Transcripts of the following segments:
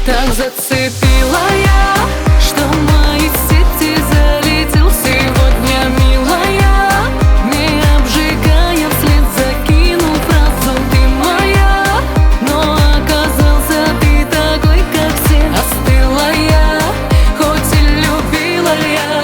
Так зацепила я, что в мои сети залетел сегодня, милая, не обжигая вслед, закинул фразу «ты моя». Но оказался ты такой, как все. Остыла я, хоть и любила я.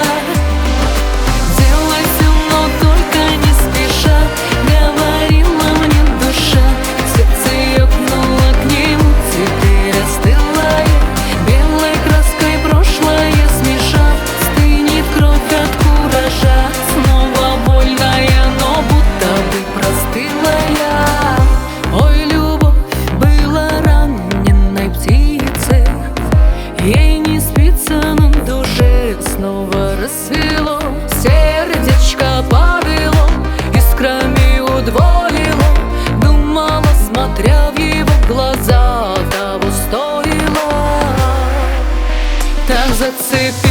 Делай все, но только не спеша, говорила мне душа. Сердце ёкнуло к нему, теперь остыла я. Белой краской прошлое смешав, стынет кровь от куража. Снова больная, но будто бы простыла я. Ой, любовь была раненой птицей, ей не спится, но в душе снова рассвело. Сердечко повело, искрами удвоило. Думала, смотря в его глаза, того стоило. Так зацепило.